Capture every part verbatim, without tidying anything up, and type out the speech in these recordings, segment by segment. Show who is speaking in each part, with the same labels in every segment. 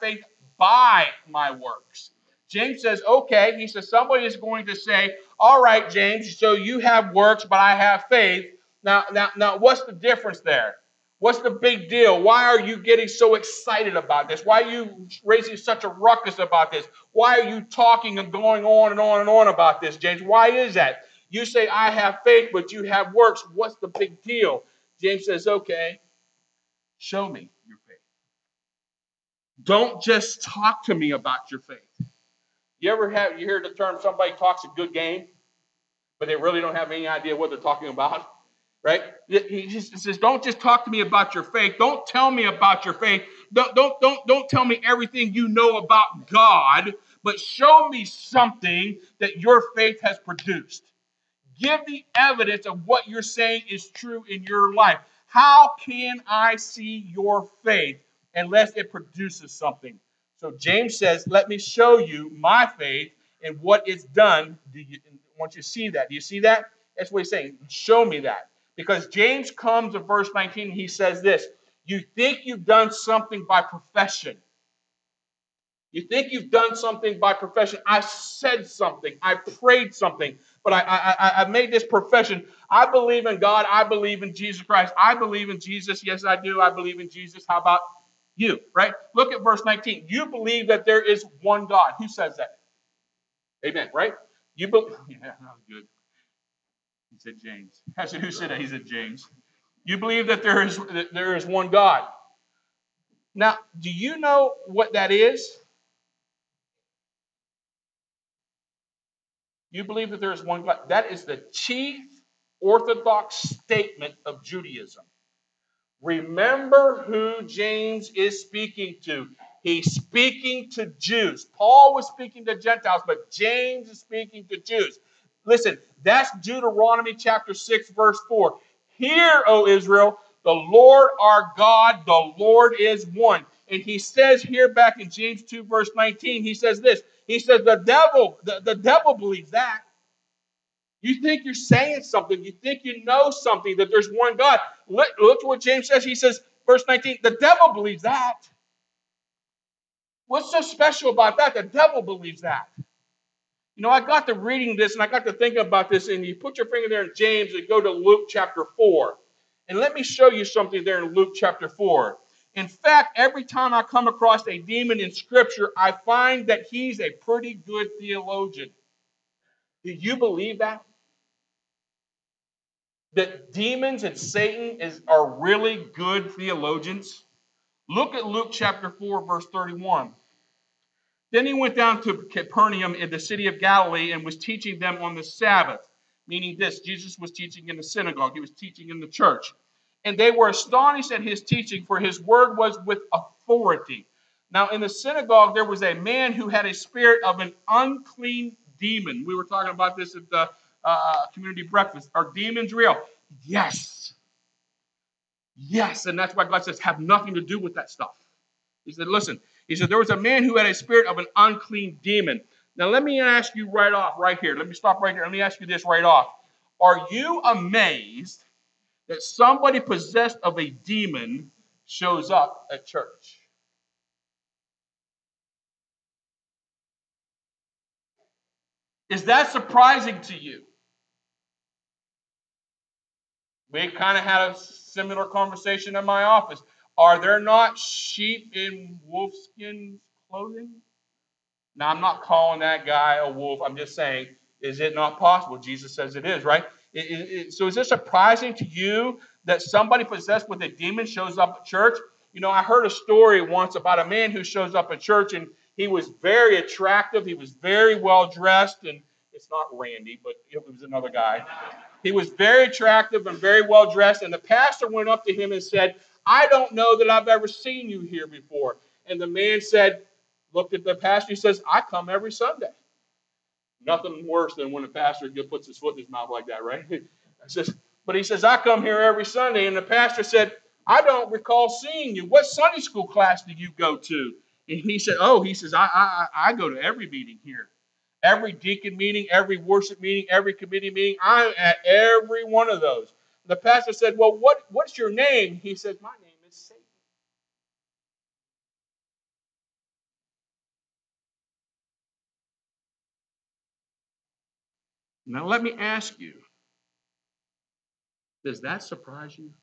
Speaker 1: faith by my works. James says, okay, he says, somebody is going to say, all right, James, so you have works, but I have faith. Now, now, now, what's the difference there? What's the big deal? Why are you getting so excited about this? Why are you raising such a ruckus about this? Why are you talking and going on and on and on about this, James? Why is that? You say, I have faith, but you have works. What's the big deal? James says, okay, show me your faith. Don't just talk to me about your faith. You ever have you hear the term somebody talks a good game, but they really don't have any idea what they're talking about? Right? He says, don't just talk to me about your faith. Don't tell me about your faith. Don't, don't, don't, don't tell me everything you know about God, but show me something that your faith has produced. Give the evidence of what you're saying is true in your life. How can I see your faith unless it produces something? So James says, let me show you my faith and what it's done. Do you, once you see that, do you see that? That's what he's saying. Show me that. Because James comes in verse nineteen and he says this, you think you've done something by profession. You think you've done something by profession. I said something. I prayed something. But I, I, I made this profession. I believe in God. I believe in Jesus Christ. I believe in Jesus. Yes, I do. I believe in Jesus. How about you? Right? Look at verse nineteen. You believe that there is one God. Who says that? Amen. Right? You believe. Yeah, that was good. He said James. I said, who said that? He said James. You believe that there is that there is one God. Now, do you know what that is? You believe that there is one God. That is the chief orthodox statement of Judaism. Remember who James is speaking to. He's speaking to Jews. Paul was speaking to Gentiles, but James is speaking to Jews. Listen, that's Deuteronomy chapter six, verse four. Hear, O Israel, the Lord our God, the Lord is one. And he says here back in James two, verse nineteen, he says this. He says the devil, the, the devil believes that. You think you're saying something. You think you know something, that there's one God. Look, look what James says. He says, verse nineteen, the devil believes that. What's so special about that? The devil believes that. You know, I got to reading this and I got to thinking about this, and you put your finger there in James and go to Luke chapter four. And let me show you something there in Luke chapter four. In fact, every time I come across a demon in Scripture, I find that he's a pretty good theologian. Do you believe that? That demons and Satan is, are really good theologians? Look at Luke chapter four, verse thirty-one. Then he went down to Capernaum in the city of Galilee and was teaching them on the Sabbath. Meaning this, Jesus was teaching in the synagogue. He was teaching in the church. And they were astonished at his teaching, for his word was with authority. Now in the synagogue there was a man who had a spirit of an unclean demon. We were talking about this at the uh, community breakfast. Are demons real? Yes. Yes, and that's why God says have nothing to do with that stuff. He said, listen, he said, there was a man who had a spirit of an unclean demon. Now, let me ask you right off, right here. Let me stop right here. Let me ask you this right off. Are you amazed that somebody possessed of a demon shows up at church? Is that surprising to you? We kind of had a similar conversation in my office. Are there not sheep in wolfskin clothing? Now, I'm not calling that guy a wolf. I'm just saying, is it not possible? Jesus says it is, right? It, it, it, so is it surprising to you that somebody possessed with a demon shows up at church? You know, I heard a story once about a man who shows up at church, and he was very attractive. He was very well dressed, and it's not Randy, but it was another guy. He was very attractive and very well dressed, and the pastor went up to him and said, I don't know that I've ever seen you here before. And the man said, looked at the pastor, he says, I come every Sunday. Nothing worse than when a pastor puts his foot in his mouth like that, right? I says, but he says, I come here every Sunday. And the pastor said, I don't recall seeing you. What Sunday school class do you go to? And he said, oh, he says, I, I, I go to every meeting here. Every deacon meeting, every worship meeting, every committee meeting. I'm at every one of those. The pastor said, well, what, what's your name? He said, my name is Satan. Now let me ask you, does that surprise you?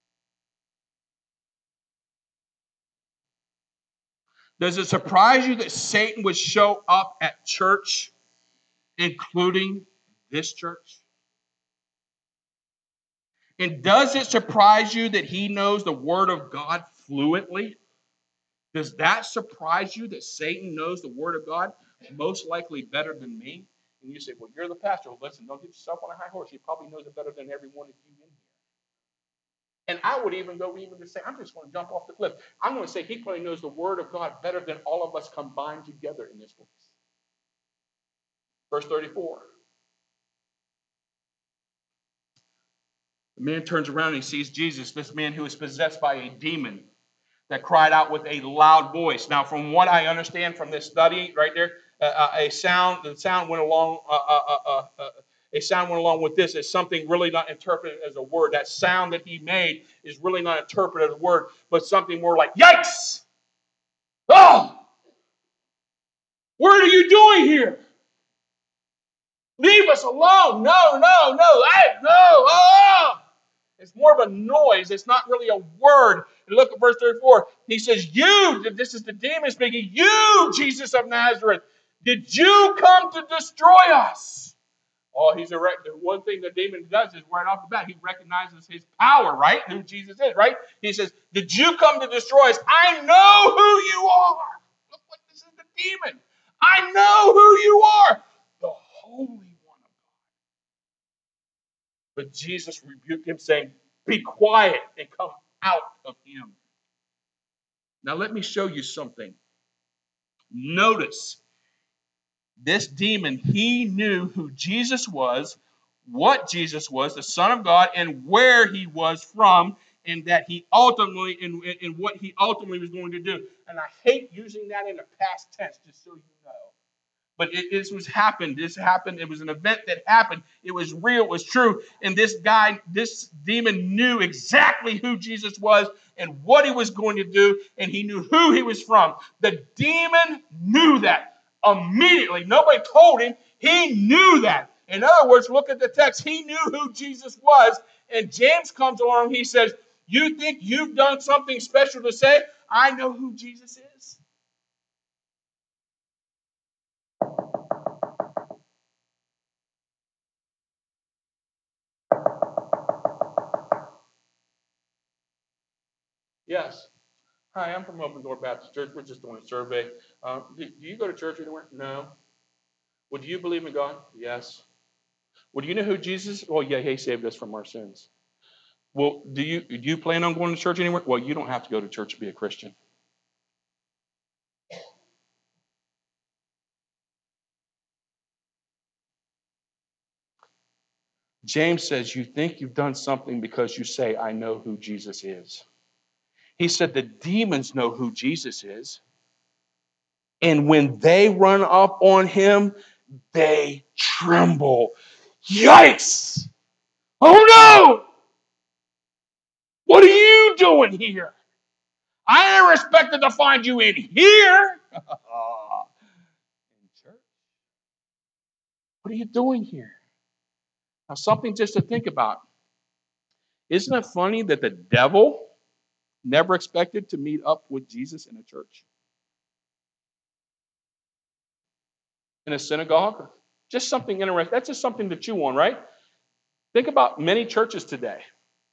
Speaker 1: Does it surprise you that Satan would show up at church, including this church? And does it surprise you that he knows the Word of God fluently? Does that surprise you that Satan knows the Word of God most likely better than me? And you say, well, you're the pastor. Well, listen, don't get yourself on a high horse. He probably knows it better than every one of you in here. And I would even go even to say, I'm just going to jump off the cliff. I'm going to say he probably knows the Word of God better than all of us combined together in this place. Verse thirty-four. The man turns around and he sees Jesus, this man who is possessed by a demon that cried out with a loud voice. Now, from what I understand from this study right there, uh, a sound, the sound went along, uh, uh, uh, uh, a sound went along with this as something really not interpreted as a word. That sound that he made is really not interpreted as a word, but something more like, yikes! Oh! What are you doing here? Leave us alone. No, no, no. I, no. Oh! It's more of a noise. It's not really a word. And look at verse thirty-four. He says, you, this is the demon speaking, you, Jesus of Nazareth, did you come to destroy us? Oh, he's a the one thing the demon does is right off the bat, he recognizes his power, right? Who Jesus is, right? He says, did you come to destroy us? I know who you are. Look what this is the demon. I know who you are. The Holy One. But Jesus rebuked him, saying, be quiet and come out of him. Now let me show you something. Notice, this demon, he knew who Jesus was, what Jesus was, the Son of God, and where he was from, and that he ultimately, and, and what he ultimately was going to do. And I hate using that in the past tense, just so you know. But it, this was happened. This happened. It was an event that happened. It was real. It was true. And this guy, this demon knew exactly who Jesus was and what he was going to do. And he knew who he was from. The demon knew that immediately. Nobody told him. He knew that. In other words, look at the text. He knew who Jesus was. And James comes along. He says, you think you've done something special to say? I know who Jesus is. Yes. Hi, I'm from Open Door Baptist Church. We're just doing a survey. Uh, do, do you go to church anywhere? No. Well, do you believe in God? Yes. Well, do you know who Jesus is? Well, yeah, he saved us from our sins. Well, do you do you plan on going to church anywhere? Well, you don't have to go to church to be a Christian. James says you think you've done something because you say, I know who Jesus is. He said the demons know who Jesus is. And when they run up on him, they tremble. Yikes! Oh no! What are you doing here? I ain't expected to find you in here. In church? What are you doing here? Now, something just to think about. Isn't it funny that the devil never expected to meet up with Jesus in a church? In a synagogue? Just something interesting. That's just something to chew on, right? Think about many churches today.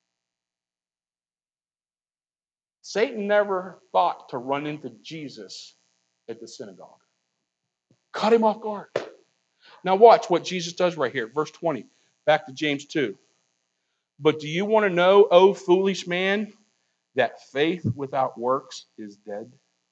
Speaker 1: Satan never thought to run into Jesus at the synagogue. Cut him off guard. Now watch what Jesus does right here. Verse twenty. Back to James two. But do you want to know, O foolish man, that faith without works is dead?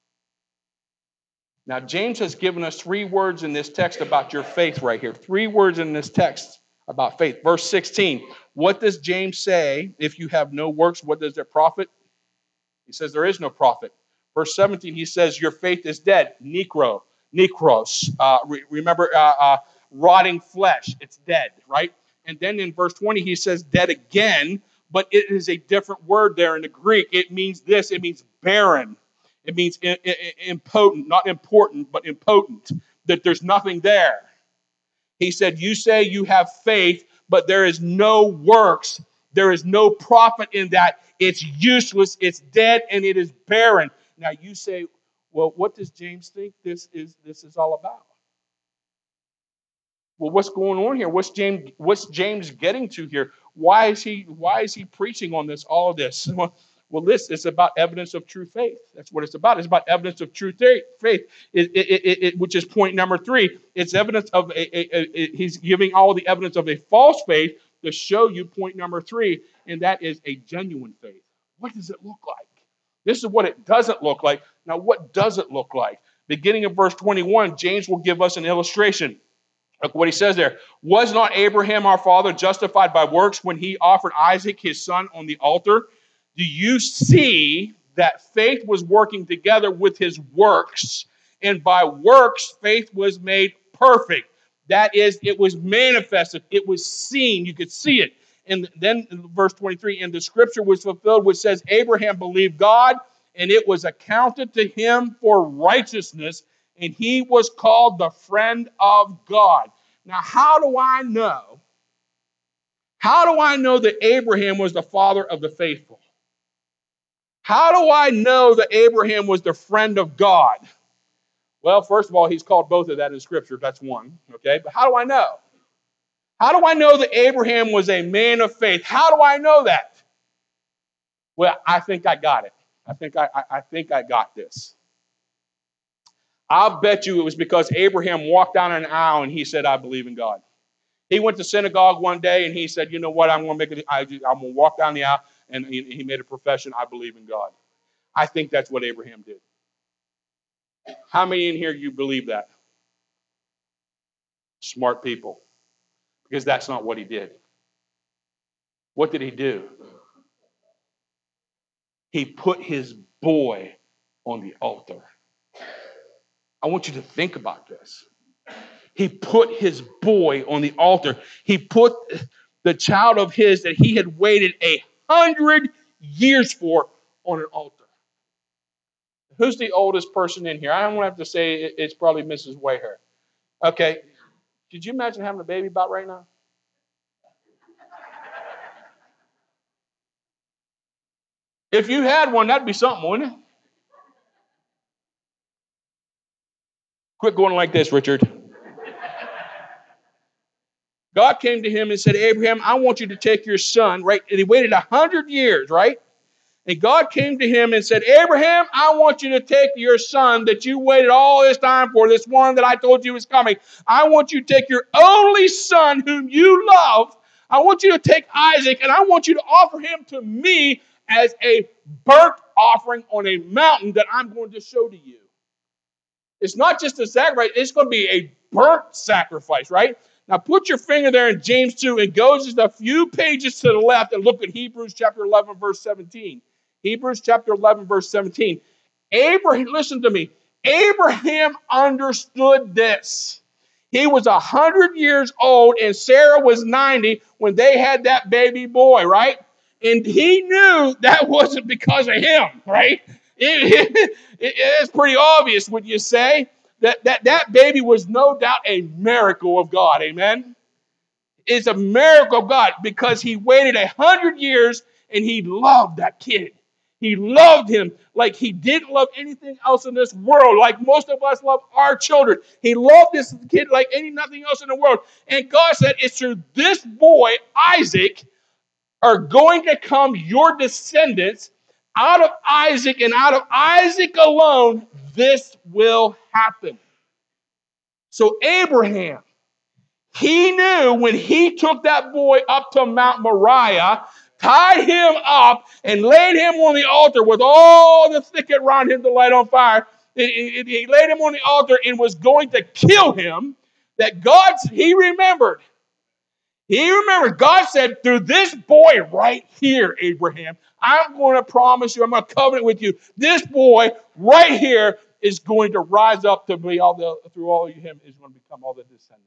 Speaker 1: Now, James has given us three words in this text about your faith right here. Three words in this text about faith. Verse sixteen. What does James say? If you have no works, what does it profit? He says there is no profit. Verse seventeen, he says your faith is dead. Necro, necros. Uh, re- remember, uh, uh, rotting flesh. It's dead, right? And then in verse twenty, he says dead again, but it is a different word there in the Greek. It means this. It means barren. It means impotent, not important, but impotent, that there's nothing there. He said, you say you have faith, but there is no works. There is no profit in that. It's useless, it's dead, and it is barren. Now you say, well, what does James think this is this is all about? Well, what's going on here? What's James what's James getting to here? Why is he why is he preaching on this, all of this? Well, well, this is about evidence of true faith. That's what it's about. It's about evidence of true faith, it, it, it, it, which is point number three. It's evidence of a, a, a, a, he's giving all the evidence of a false faith to show you point number three, and that is a genuine faith. What does it look like? This is what it doesn't look like. Now, what does it look like? Beginning of verse twenty-one, James will give us an illustration. Look what he says there. Was not Abraham our father justified by works when he offered Isaac his son on the altar? Do you see that faith was working together with his works, and by works faith was made perfect? That is, it was manifested. It was seen. You could see it. And then in verse twenty-three, and the scripture was fulfilled, which says, Abraham believed God, and it was accounted to him for righteousness, and he was called the friend of God. Now, how do I know? How do I know that Abraham was the father of the faithful? How do I know that Abraham was the friend of God? Well, first of all, he's called both of that in Scripture. That's one, okay? But how do I know? How do I know that Abraham was a man of faith? How do I know that? Well, I think I got it. I think I, I, I think I got this. I'll bet you it was because Abraham walked down an aisle and he said, I believe in God. He went to synagogue one day and he said, you know what, I'm going to make it, I, I'm going to walk down the aisle, and he, he made a profession, I believe in God. I think that's what Abraham did. How many in here you believe that? Smart people. Because that's not what he did. What did he do? He put his boy on the altar. I want you to think about this. He put his boy on the altar. He put the child of his that he had waited a hundred years for on an altar. Who's the oldest person in here? I don't have to say it, it's probably Missus Wayher. Okay. Could you imagine having a baby about right now? If you had one, that'd be something, wouldn't it? Quit going like this, Richard. God came to him and said, Abraham, I want you to take your son, right? And he waited a hundred years, right? And God came to him and said, Abraham, I want you to take your son that you waited all this time for, this one that I told you was coming. I want you to take your only son whom you love. I want you to take Isaac, and I want you to offer him to me as a burnt offering on a mountain that I'm going to show to you. It's not just a sacrifice. It's going to be a burnt sacrifice, right? Now put your finger there in James two and go just a few pages to the left and look at Hebrews chapter eleven, verse seventeen. Hebrews chapter eleven, verse seventeen. Abraham, listen to me. Abraham understood this. He was one hundred years old and Sarah was ninety when they had that baby boy, right? And he knew that wasn't because of him, right? It, it, it, it's pretty obvious, would you say? That, that that baby was no doubt a miracle of God, amen? It's a miracle of God because he waited a hundred years and he loved that kid. He loved him like he didn't love anything else in this world, like most of us love our children. He loved this kid like any nothing else in the world. And God said, it's through this boy, Isaac, are going to come your descendants. Out of Isaac and out of Isaac alone, this will happen. So Abraham, he knew when he took that boy up to Mount Moriah, tied him up, and laid him on the altar with all the thicket around him to light on fire. He laid him on the altar and was going to kill him. That God, he remembered. He remembered. God said, through this boy right here, Abraham, I'm going to promise you, I'm going to covenant with you. This boy right here is going to rise up to be all the, through all of him is going to become all the descendants.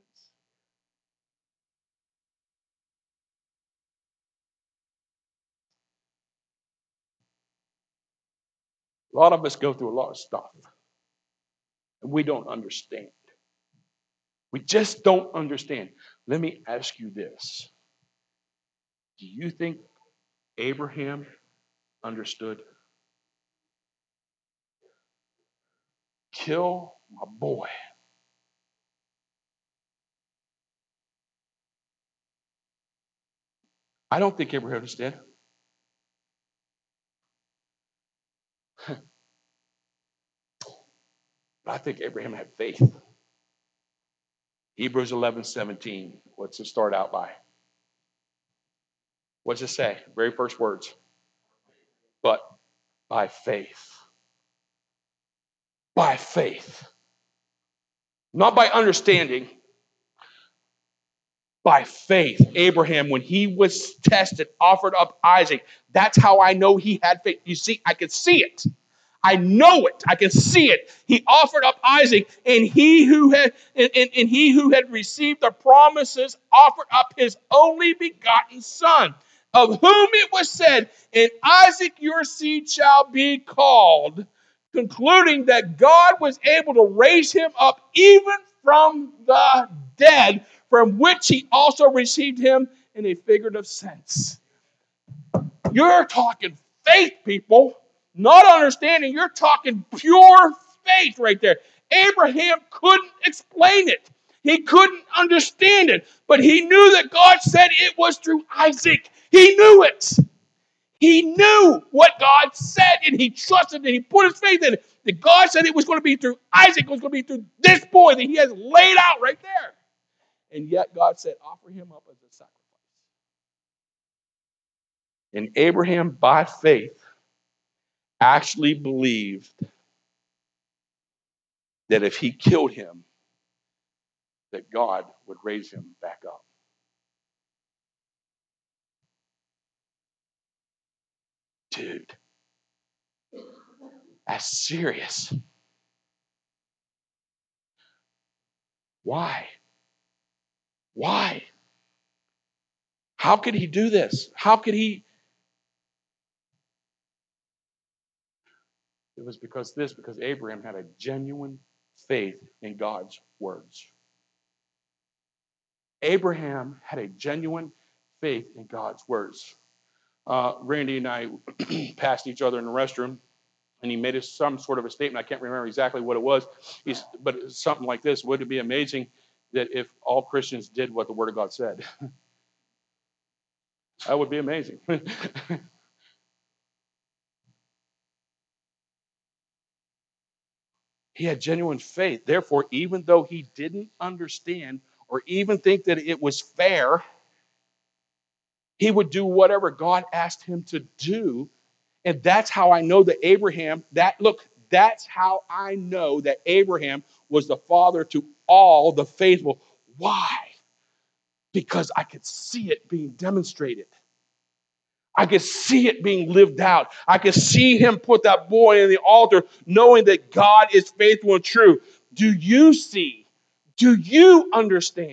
Speaker 1: A lot of us go through a lot of stuff, and we don't understand. We just don't understand. Let me ask you this. Do you think Abraham understood? Kill my boy. I don't think Abraham understood. But I think Abraham had faith. Hebrews eleven seventeen. What's it start out by? What's it say? Very first words. But by faith. By faith. Not by understanding. By faith. Abraham, when he was tested, offered up Isaac. That's how I know he had faith. You see, I could see it. I know it. I can see it. He offered up Isaac, and he who had and, and, and he who had received the promises offered up his only begotten son, of whom it was said, "In Isaac your seed shall be called," concluding that God was able to raise him up even from the dead, from which he also received him in a figurative sense. You're talking faith, people. Not understanding, you're talking pure faith right there. Abraham couldn't explain it. He couldn't understand it. But he knew that God said it was through Isaac. He knew it. He knew what God said, and he trusted and he put his faith in it. That God said it was going to be through Isaac, it was going to be through this boy that he has laid out right there. And yet God said, offer him up as a sacrifice. And Abraham, by faith, actually believed that if he killed him, that God would raise him back up. Dude, that's serious. Why? Why? How could he do this? How could he? It was because this, because Abraham had a genuine faith in God's words. Abraham had a genuine faith in God's words. Uh, Randy and I passed each other in the restroom, and he made us some sort of a statement. I can't remember exactly what it was, He's, but it was something like this. Would it be amazing that if all Christians did what the Word of God said? That would be amazing. He had genuine faith. Therefore, even though he didn't understand or even think that it was fair, he would do whatever God asked him to do. And that's how I know that Abraham, that look, that's how I know that Abraham was the father to all the faithful. Why? Because I could see it being demonstrated. I could see it being lived out. I could see him put that boy in the altar, knowing that God is faithful and true. Do you see? Do you understand?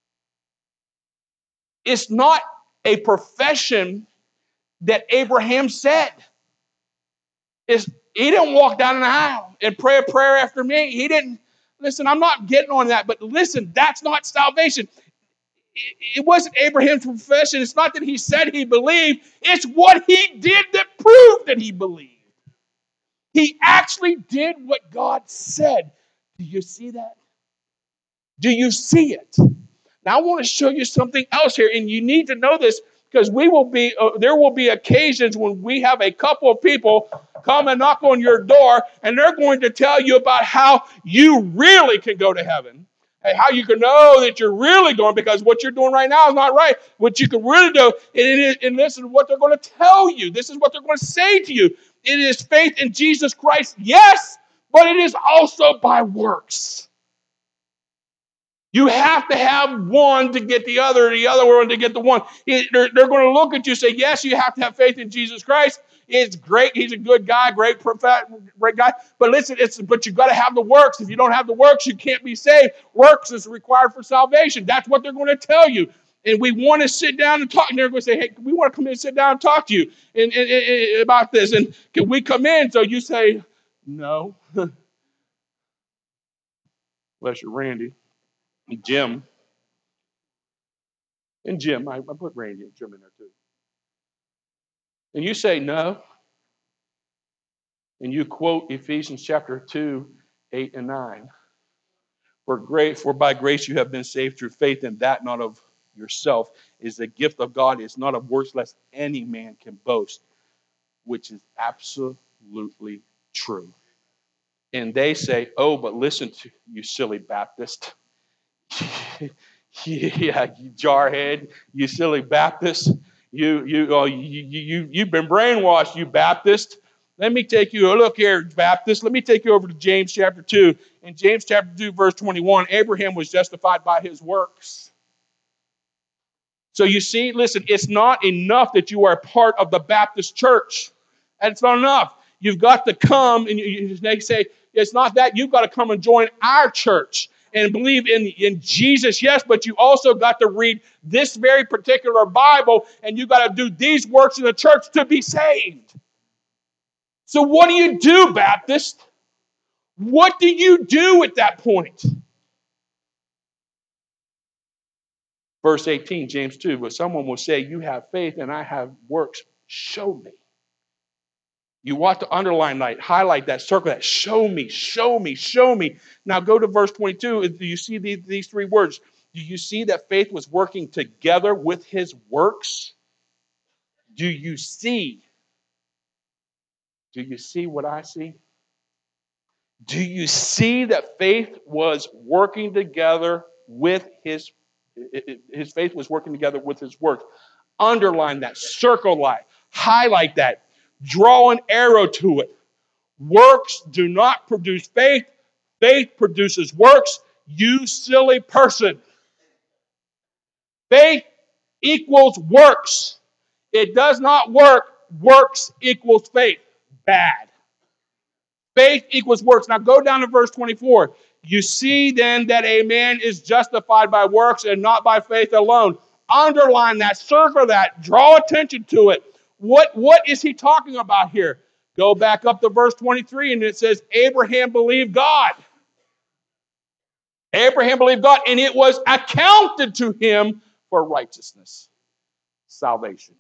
Speaker 1: It's not a profession that Abraham said. It's, he didn't walk down an aisle and pray a prayer after me. He didn't. Listen, I'm not getting on that, but listen, that's not salvation. It wasn't Abraham's profession. It's not that he said he believed. It's what he did that proved that he believed. He actually did what God said. Do you see that? Do you see it? Now I want to show you something else here, and you need to know this because we will be. Uh, there will be occasions when we have a couple of people come and knock on your door, and they're going to tell you about how you really can go to heaven. And how you can know that you're really going, because what you're doing right now is not right. What you can really do, and, it is, and listen to what they're going to tell you. This is what they're going to say to you. It is faith in Jesus Christ, yes, but it is also by works. You have to have one to get the other, the other one to get the one. It, they're, they're going to look at you and say, yes, you have to have faith in Jesus Christ. It's great. He's a good guy, great prophet, great guy. But listen, it's but you've got to have the works. If you don't have the works, you can't be saved. Works is required for salvation. That's what they're going to tell you. And we want to sit down and talk. And they're going to say, hey, we want to come in and sit down and talk to you and, and, and, about this. And can we come in? So you say, no. Unless you're Randy. Jim, and Jim, I, I put Randy and Jim in there too. And you say no, and you quote Ephesians chapter two, eight and nine. For great, for by grace you have been saved through faith, and that not of yourself is the gift of God. It's not of works, lest any man can boast, which is absolutely true. And they say, "Oh, but listen to you, silly Baptist." Yeah, you jarhead, you silly Baptist. You, you, oh, you, you, you've been brainwashed, you Baptist. Let me take you, look here, Baptist. Let me take you over to James chapter two. In James chapter two, verse twenty-one, Abraham was justified by his works. So you see, listen, it's not enough that you are a part of the Baptist church. And it's not enough. You've got to come, and you, they say, it's not that. You've got to come and join our church and believe in, in Jesus, yes, but you also got to read this very particular Bible, and you've got to do these works in the church to be saved. So what do you do, Baptist? What do you do at that point? Verse eighteen, James two, but someone will say, you have faith and I have works. Show me. You want to underline that, highlight that, circle that. Show me, show me, show me. Now go to verse twenty-two. Do you see these, these three words? Do you see that faith was working together with his works? Do you see? Do you see what I see? Do you see that faith was working together with his, his faith was working together with his works? Underline that, circle that, highlight that, draw an arrow to it. Works do not produce faith. Faith produces works. You silly person. Faith equals works. It does not work. Works equals faith. Bad. Faith equals works. Now go down to verse twenty-four. You see then that a man is justified by works and not by faith alone. Underline that, circle that, draw attention to it. What, what is he talking about here? Go back up to verse twenty-three and it says, Abraham believed God. Abraham believed God and it was accounted to him for righteousness, salvation.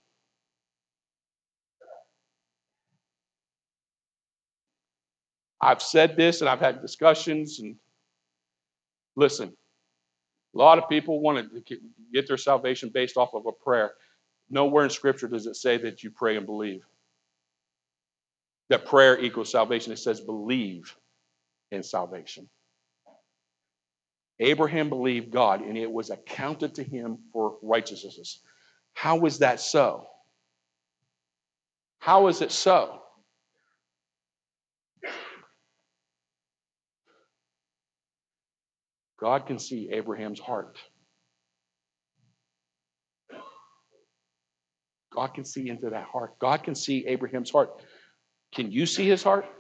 Speaker 1: I've said this and I've had discussions and listen, a lot of people want to get their salvation based off of a prayer. Nowhere in Scripture does it say that you pray and believe. That prayer equals salvation. It says believe in salvation. Abraham believed God and it was accounted to him for righteousness. How is that so? How is it so? God can see Abraham's heart. God can see into that heart. God can see Abraham's heart. Can you see his heart?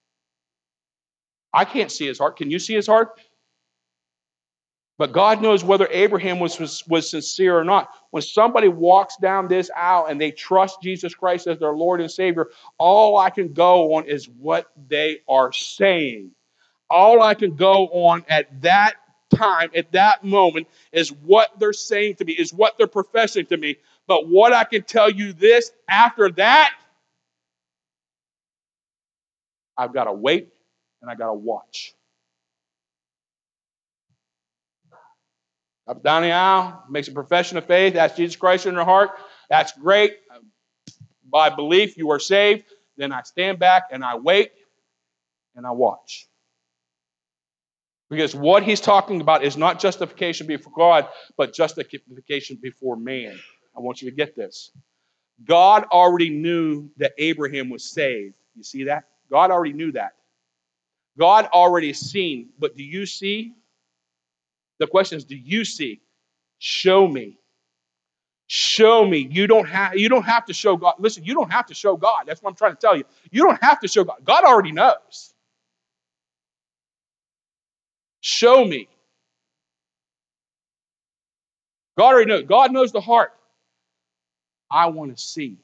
Speaker 1: I can't see his heart. Can you see his heart? But God knows whether Abraham was, was, was sincere or not. When somebody walks down this aisle and they trust Jesus Christ as their Lord and Savior, all I can go on is what they are saying. All I can go on at that time, at that moment, is what they're saying to me, is what they're professing to me. But what I can tell you this, after that, I've got to wait and I've got to watch. Up down the aisle, makes a profession of faith, asks Jesus Christ in their heart. That's great. By belief, you are saved. Then I stand back and I wait and I watch. Because what he's talking about is not justification before God, but justification before man. I want you to get this. God already knew that Abraham was saved. You see that? God already knew that. God already seen. But do you see? The question is, do you see? Show me. Show me. You don't have, you don't have to show God. Listen, you don't have to show God. That's what I'm trying to tell you. You don't have to show God. God already knows. Show me. God already knows. God knows the heart. I want to see.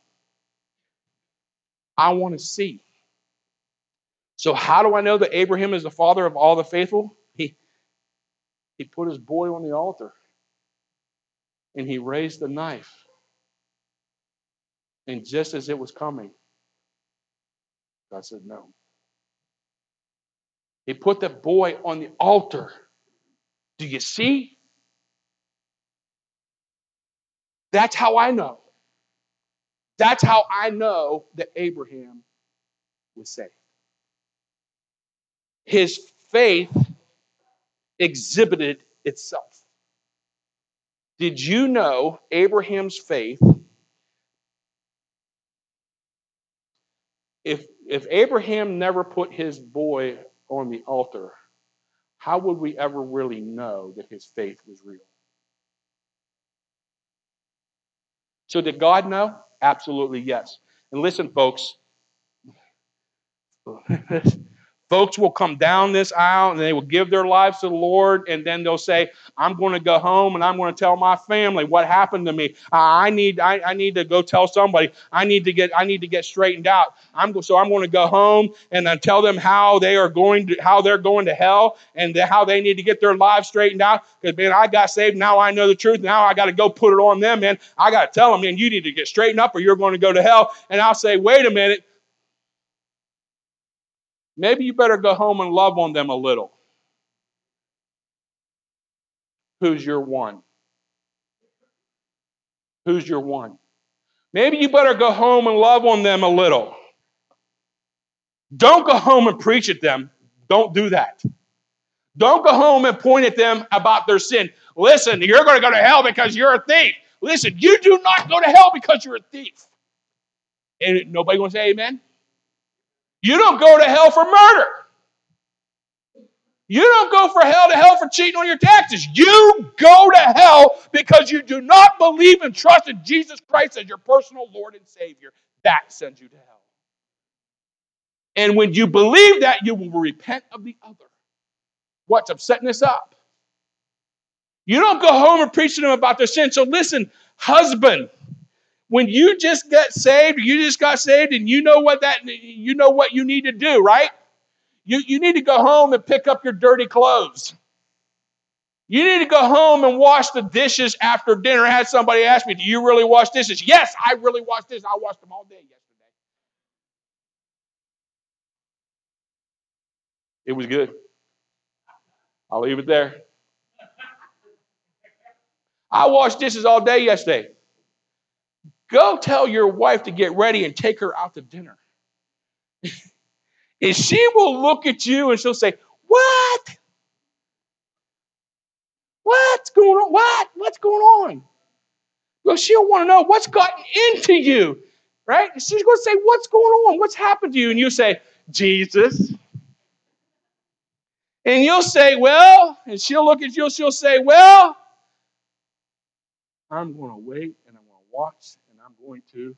Speaker 1: I want to see. So how do I know that Abraham is the father of all the faithful? He, He put his boy on the altar. And he raised the knife. And just as it was coming, God said, no. He put the boy on the altar. Do you see? That's how I know. That's how I know that Abraham was saved. His faith exhibited itself. Did you know Abraham's faith, if, if Abraham never put his boy on the altar, how would we ever really know that his faith was real? So did God know? Absolutely yes. And listen, folks, folks will come down this aisle and they will give their lives to the Lord, and then they'll say, I'm going to go home and I'm going to tell my family what happened to me. I need I, I need to go tell somebody. I need to get I need to get straightened out. I'm go, so I'm going to go home and then tell them how they are going to how they're going to hell and the, how they need to get their lives straightened out. Because man, I got saved. Now I know the truth. Now I got to go put it on them, man. I got to tell them, man, you need to get straightened up or you're going to go to hell. And I'll say, wait a minute. Maybe you better go home and love on them a little. Who's your one? Who's your one? Maybe you better go home and love on them a little. Don't go home and preach at them. Don't do that. Don't go home and point at them about their sin. Listen, you're going to go to hell because you're a thief. Listen, you do not go to hell because you're a thief. And nobody going to say amen? You don't go to hell for murder. You don't go for hell to hell for cheating on your taxes. You go to hell because you do not believe and trust in Jesus Christ as your personal Lord and Savior. That sends you to hell. And when you believe that, you will repent of the other. What's upsetting us up? You don't go home and preach to them about their sin. So listen, husband, when you just got saved, you just got saved, and you know what that you know what you need to do, right? You, you need to go home and pick up your dirty clothes. You need to go home and wash the dishes after dinner. I had somebody ask me, do you really wash dishes? Yes, I really wash dishes. I washed them all day yesterday. It was good. I'll leave it there. I washed dishes all day yesterday. Go tell your wife to get ready and take her out to dinner. And she will look at you and she'll say, what? What's going on? What? What's going on? Well, she'll want to know what's gotten into you, right? She's going to say, what's going on? What's happened to you? And you say, Jesus. And you'll say, well, and she'll look at you and she'll say, well, I'm going to wait and I'm going to watch and I'm going to.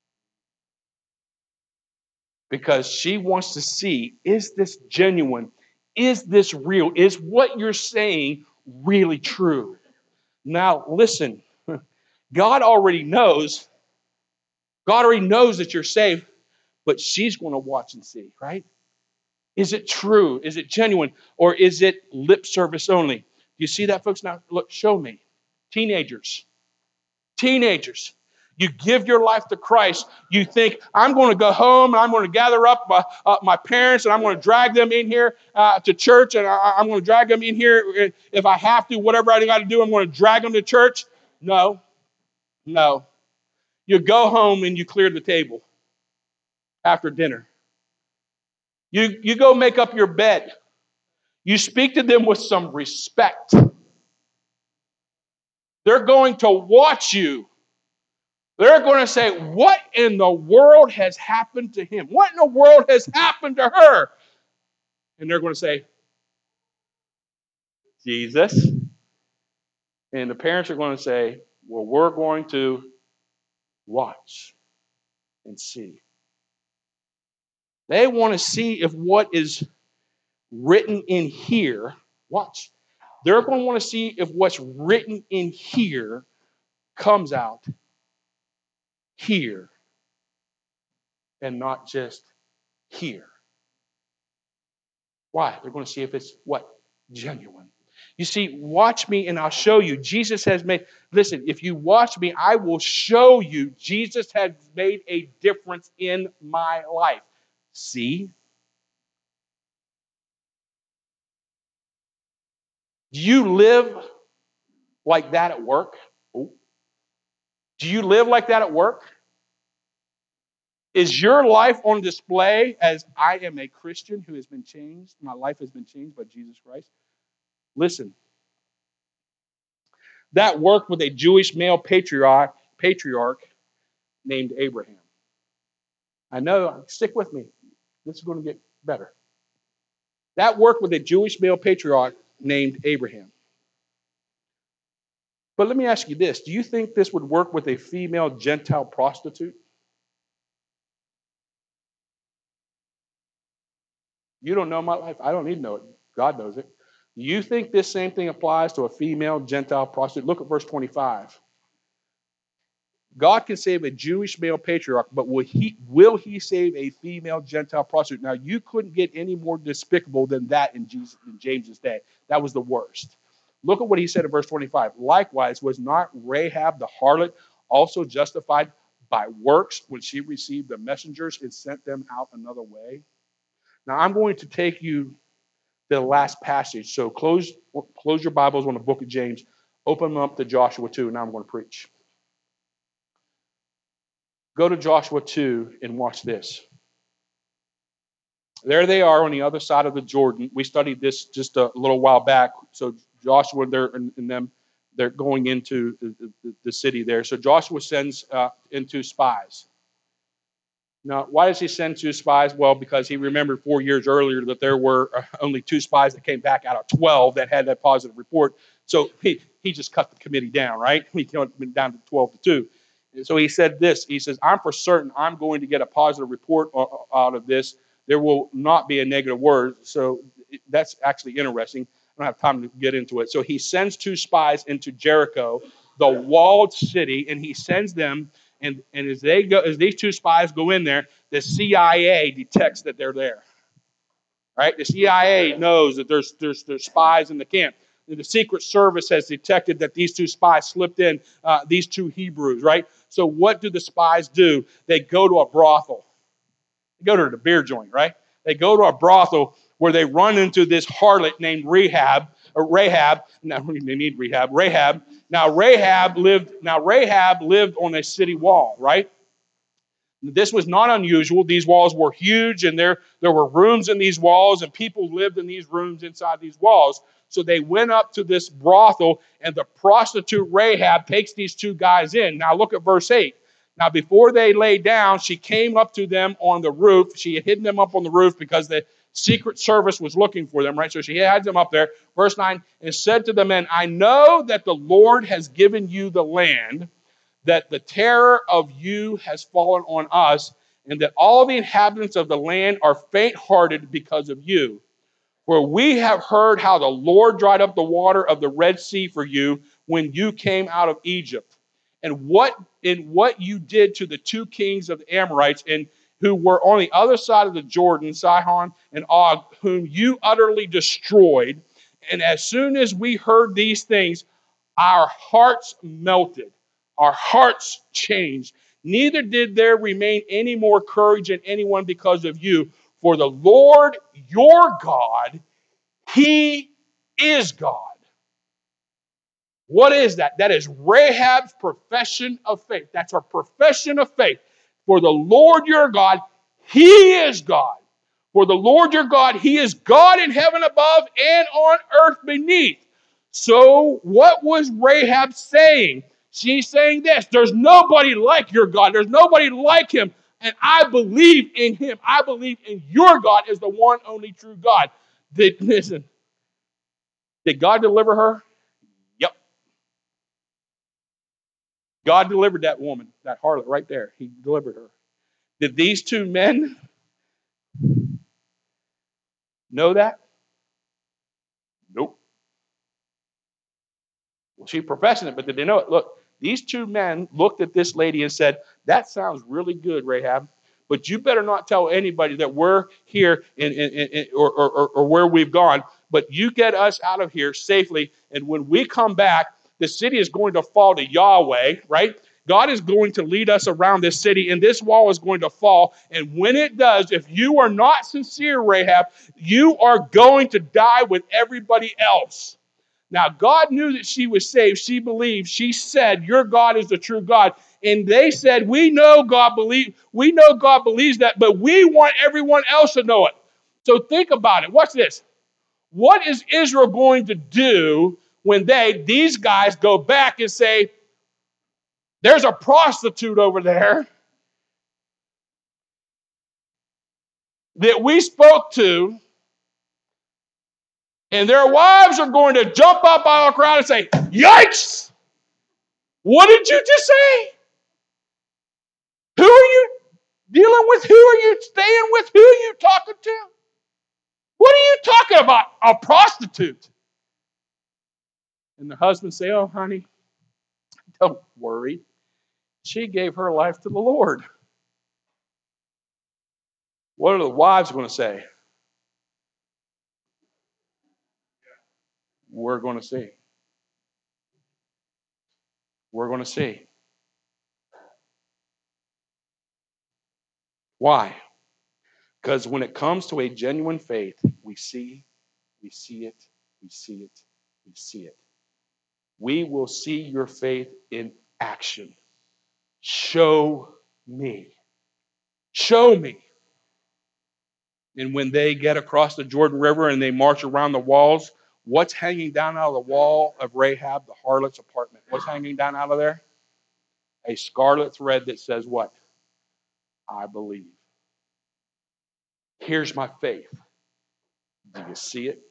Speaker 1: Because she wants to see, is this genuine? Is this real? Is what you're saying really true? Now, listen, God already knows. God already knows that you're saved, but she's going to watch and see, right? Is it true? Is it genuine? Or is it lip service only? Do you see that, folks? Now, look, show me. Teenagers. Teenagers. You give your life to Christ. You think, I'm going to go home and I'm going to gather up my, uh, my parents and I'm going to drag them in here uh, to church and I, I'm going to drag them in here if I have to, whatever I got to do, I'm going to drag them to church. No. No. You go home and you clear the table after dinner. You, you go make up your bed. You speak to them with some respect. They're going to watch you. They're going to say, what in the world has happened to him? What in the world has happened to her? And they're going to say, Jesus. And the parents are going to say, well, we're going to watch and see. They want to see if what is written in here, watch, they're going to want to see if what's written in here comes out here and not just here. Why? They're going to see if it's what? Genuine. You see, watch me and I'll show you. Jesus has made, listen, if you watch me, I will show you Jesus has made a difference in my life. See? Do you live like that at work? Oh. Do you live like that at work? Is your life on display as I am a Christian who has been changed? My life has been changed by Jesus Christ. Listen, that worked with a Jewish male patriarch, patriarch named Abraham. I know, stick with me. This is going to get better. That worked with a Jewish male patriarch named Abraham. But let me ask you this. Do you think this would work with a female Gentile prostitute? You don't know my life. I don't need to know it. God knows it. Do you think this same thing applies to a female Gentile prostitute? Look at verse twenty-five. God can save a Jewish male patriarch, but will he, will he save a female Gentile prostitute? Now, you couldn't get any more despicable than that in, Jesus, in James's day. That was the worst. Look at what he said in verse twenty-five. Likewise, was not Rahab the harlot also justified by works when she received the messengers and sent them out another way? Now, I'm going to take you to the last passage. So close, close your Bibles on the book of James. Open them up to Joshua two, and now I'm going to preach. Go to Joshua two and watch this. There they are on the other side of the Jordan. We studied this just a little while back. So Joshua they're, and, and them, they're going into the, the, the city there. So Joshua sends uh, into spies. Now, why does he send two spies? Well, because he remembered four years earlier that there were only two spies that came back out of twelve that had that positive report. So he, he just cut the committee down, right? He cut it down to twelve to two. So he said this, he says, I'm for certain I'm going to get a positive report out of this. There will not be a negative word. So that's actually interesting. I don't have time to get into it. So he sends two spies into Jericho, the walled city, and he sends them, and, and as they go, as these two spies go in there, the C I A detects that they're there. Right? The C I A knows that there's, there's, there's spies in the camp. The Secret Service has detected that these two spies slipped in, uh, these two Hebrews, right? So what do the spies do? They go to a brothel. They go to the beer joint, right? They go to a brothel where they run into this harlot named Rahab, or Rahab. Now they need Rahab. Rahab. Now Rahab lived. Now Rahab lived on a city wall, right? This was not unusual. These walls were huge, and there, there were rooms in these walls, and people lived in these rooms inside these walls. So they went up to this brothel, and the prostitute Rahab takes these two guys in. Now look at verse eight. Now before they lay down, she came up to them on the roof. She had hidden them up on the roof because the Secret Service was looking for them, right? So she had them up there. Verse nine, and said to the men, I know that the Lord has given you the land, that the terror of you has fallen on us, and that all the inhabitants of the land are faint-hearted because of you. For we have heard how the Lord dried up the water of the Red Sea for you when you came out of Egypt, and what in what you did to the two kings of the Amorites, and who were on the other side of the Jordan, Sihon and Og, whom you utterly destroyed. And as soon as we heard these things, our hearts melted. Our hearts changed. Neither did there remain any more courage in anyone because of you. For the Lord your God, He is God. What is that? That is Rahab's profession of faith. That's her profession of faith. For the Lord your God, He is God. For the Lord your God, He is God in heaven above and on earth beneath. So what was Rahab saying? She's saying this, there's nobody like your God. There's nobody like Him. And I believe in Him. I believe in your God as the one only true God. Did, listen, did God deliver her? Yep. God delivered that woman, that harlot right there. He delivered her. Did these two men know that? Nope. Well, she professed it, but did they know it? Look, these two men looked at this lady and said, that sounds really good, Rahab, but you better not tell anybody that we're here in, in, in, or, or, or where we've gone, but you get us out of here safely. And when we come back, the city is going to fall to Yahweh, right? God is going to lead us around this city, and this wall is going to fall. And when it does, if you are not sincere, Rahab, you are going to die with everybody else. Now, God knew that she was saved. She believed. She said, your God is the true God. And they said, we know God believe, we know God believes that, but we want everyone else to know it. So think about it. Watch this. What is Israel going to do when they, these guys, go back and say, there's a prostitute over there that we spoke to, and their wives are going to jump up out of the crowd and say, yikes! What did you just say? Who are you dealing with? Who are you staying with? Who are you talking to? What are you talking about? A prostitute. And the husband say, oh, honey, don't worry. She gave her life to the Lord. What are the wives going to say? We're going to see. We're going to see. Why? Because when it comes to a genuine faith, we see, we see it, we see it, we see it. We will see your faith in action. Show me. Show me. And when they get across the Jordan River and they march around the walls, what's hanging down out of the wall of Rahab, the harlot's apartment? What's hanging down out of there? A scarlet thread that says what? I believe. Here's my faith. Do you see it?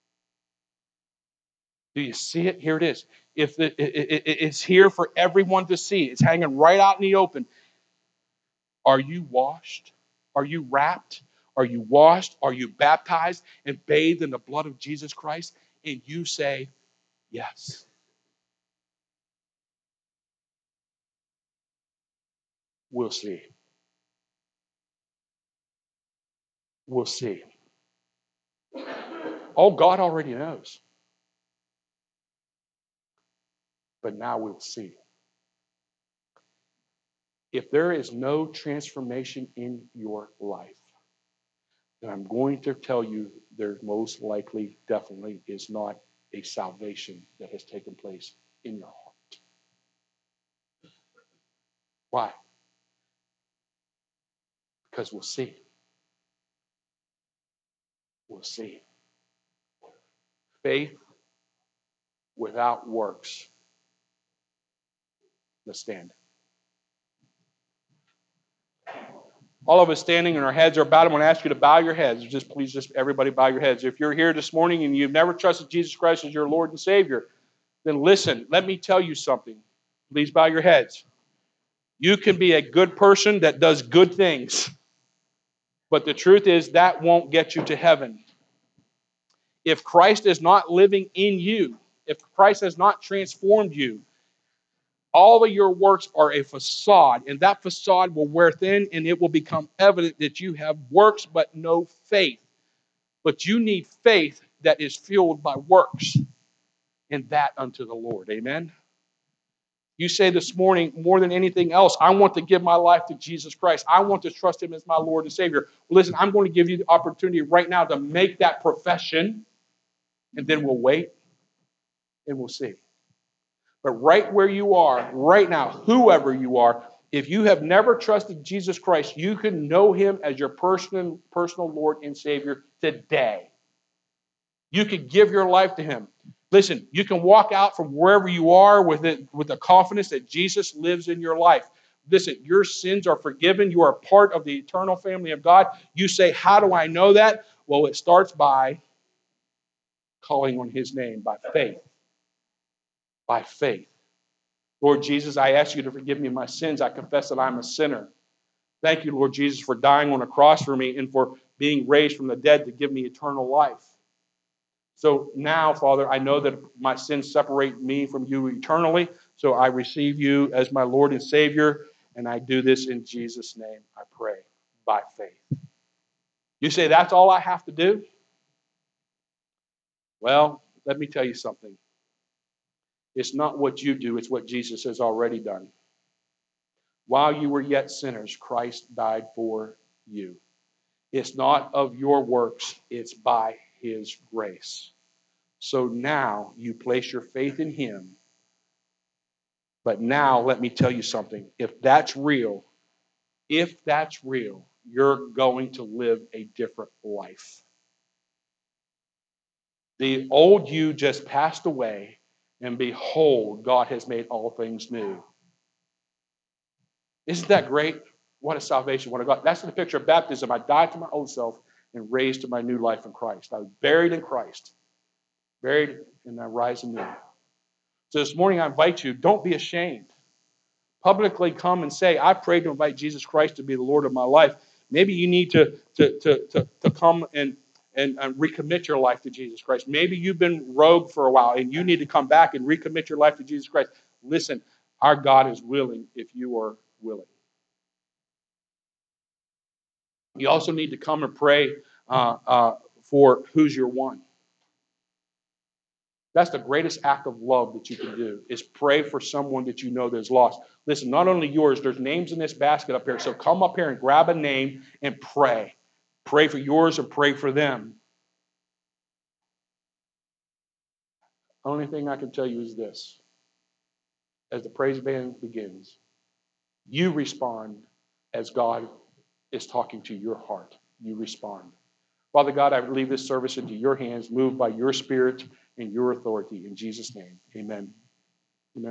Speaker 1: Do you see it? Here it is. If the, it, it, it's here for everyone to see. It's hanging right out in the open. Are you washed? Are you wrapped? Are you washed? Are you baptized and bathed in the blood of Jesus Christ? And you say, yes. We'll see. We'll see. Oh, God already knows. But now we'll see. If there is no transformation in your life, then I'm going to tell you there most likely, definitely is not a salvation that has taken place in your heart. Why? Because we'll see. We'll see. Faith without works. Let's stand. All of us standing and our heads are bowed. I'm going to ask you to bow your heads. Just please, just everybody bow your heads. If you're here this morning and you've never trusted Jesus Christ as your Lord and Savior, then listen, let me tell you something. Please bow your heads. You can be a good person that does good things, but the truth is that won't get you to heaven. If Christ is not living in you, if Christ has not transformed you, all of your works are a facade, and that facade will wear thin, and it will become evident that you have works but no faith. But you need faith that is fueled by works, and that unto the Lord. Amen? You say this morning, more than anything else, I want to give my life to Jesus Christ. I want to trust Him as my Lord and Savior. Well, listen, I'm going to give you the opportunity right now to make that profession, and then we'll wait, and we'll see. But right where you are, right now, whoever you are, if you have never trusted Jesus Christ, you can know Him as your personal, personal Lord and Savior today. You can give your life to Him. Listen, you can walk out from wherever you are with it, with the confidence that Jesus lives in your life. Listen, your sins are forgiven. You are part of the eternal family of God. You say, how do I know that? Well, it starts by calling on His name, by faith. By faith. Lord Jesus, I ask you to forgive me my sins. I confess that I'm a sinner. Thank you, Lord Jesus, for dying on a cross for me and for being raised from the dead to give me eternal life. So now, Father, I know that my sins separate me from you eternally. So I receive you as my Lord and Savior. And I do this in Jesus' name, I pray, by faith. You say, that's all I have to do? Well, let me tell you something. It's not what you do, it's what Jesus has already done. While you were yet sinners, Christ died for you. It's not of your works, it's by his grace. So now you place your faith in him. But now let me tell you something. If that's real, if that's real, you're going to live a different life. The old you just passed away, and behold, God has made all things new. Isn't that great? What a salvation. What a God. That's the picture of baptism. I died to my old self and raised to my new life in Christ. I was buried in Christ. Buried and I rise anew. So this morning I invite you, don't be ashamed. Publicly come and say, I pray to invite Jesus Christ to be the Lord of my life. Maybe you need to, to, to, to, to come and, and, and recommit your life to Jesus Christ. Maybe you've been rogue for a while and you need to come back and recommit your life to Jesus Christ. Listen, our God is willing if you are willing. You also need to come and pray uh, uh, for who's your one. That's the greatest act of love that you can do, is pray for someone that you know that's lost. Listen, not only yours, there's names in this basket up here. So come up here and grab a name and pray. Pray for yours and pray for them. Only thing I can tell you is this. As the praise band begins, you respond as God is talking to your heart. You respond. Father God, I leave this service into your hands, moved by your Spirit and your authority. In Jesus' name, amen.